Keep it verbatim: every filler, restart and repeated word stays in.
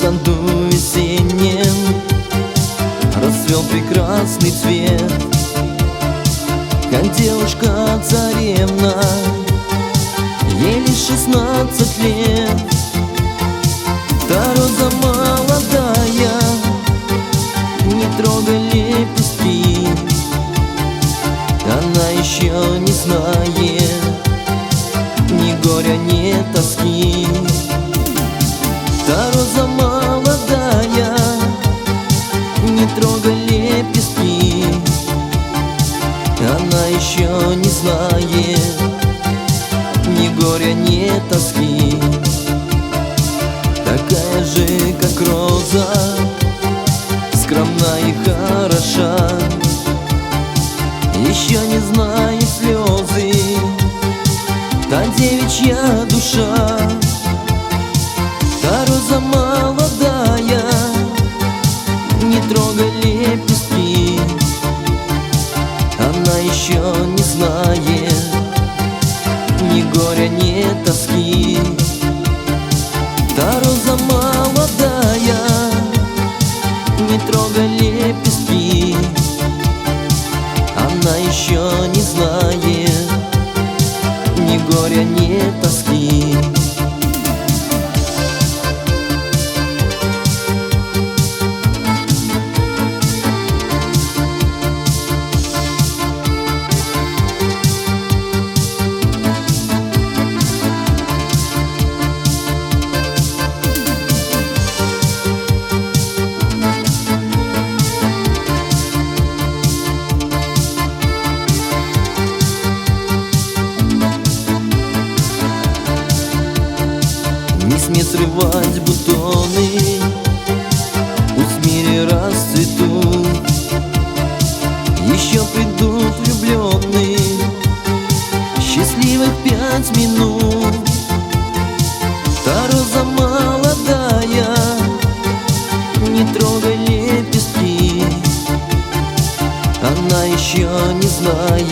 саду весеннем расцвел прекрасный цвет, как девушка-царевна, ей лишь шестнадцать лет. Та роза молодая, не трогай лепестки, она еще не знает ни горя, ни тоски. Та роза молодая, не трогай лепестки, она еще не знает ни горя, ни тоски. Такая же, как роза, скромна и хороша, еще не знает слезы та девичья душа. Та роза молодая, не трогай лепестки, она еще не знает ни горя, ни тоски. Та роза молодая, не трогай лепестки, она еще не знает ни горя, ни тоски. Не смей срывать бутоны, пусть в мире расцветут, еще придут влюбленные, счастливых пять минут. Та роза молодая, не трогай лепестки, она еще не знает